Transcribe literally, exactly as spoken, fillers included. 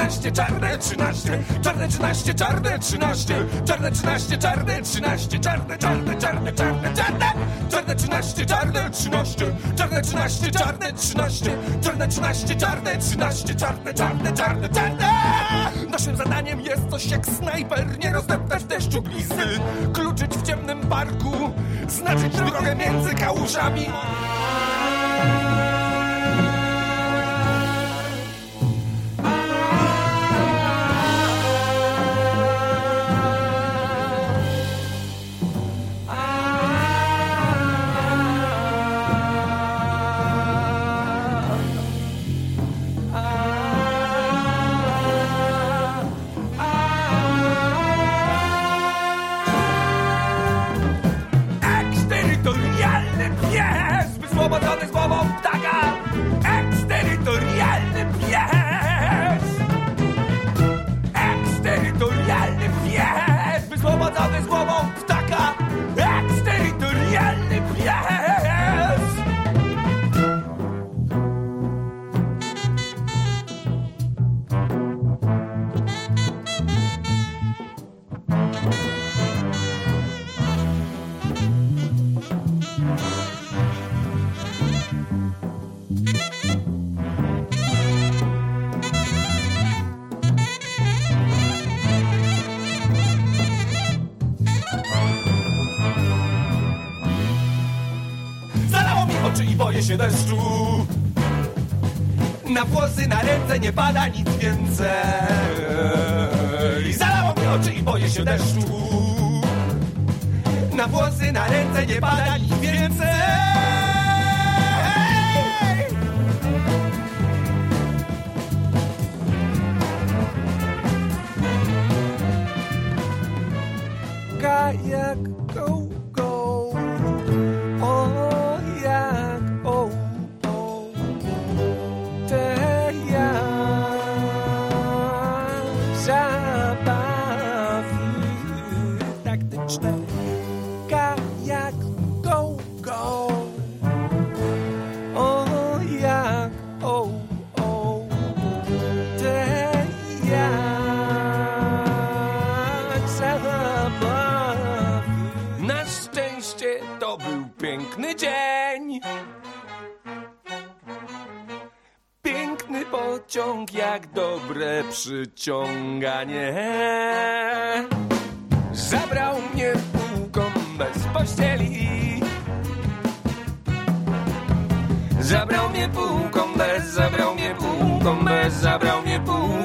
trzynaście, czarne trzynaście, czarne trzynaście, czarne trzynaście, czarne trzynaście, czarne trzynaście, czarne, czarne, czarne, czarne, czarne, czarne trzynaście, czarne trzynaście, czarne trzynaście, czarne trzynaście, czarne trzynaście, czarne trzynaście, czarne, czarne, czarne, czarne. Naszym zadaniem jest coś jak snajper, nie rozdeptać deszczu glizny, kluczyć w ciemnym parku, znaczyć drogę między kałużami. Oswobodzony z głową ptaka, eksterytorialny pies. Eksterytorialny pies, wyswobodzony z głową ptaka, eksterytorialny pies. I boję się deszczu. Na włosy, na ręce nie pada nic więcej. Zalało mi oczy i boję się deszczu. Na włosy, na ręce nie pada nic więcej. Kajak, go, go. O, jak, o, o. Te jak zabawy taktyczne. Kajak, go, go. O, jak, o, o. Te jak zabawy. Na szczęście to był piękny dzień. Piękny pociąg, jak dobre przyciąganie. Zabrał mnie półką bez pościeli. Zabrał mnie półką bez, zabrał mnie półką bez, zabrał mnie półką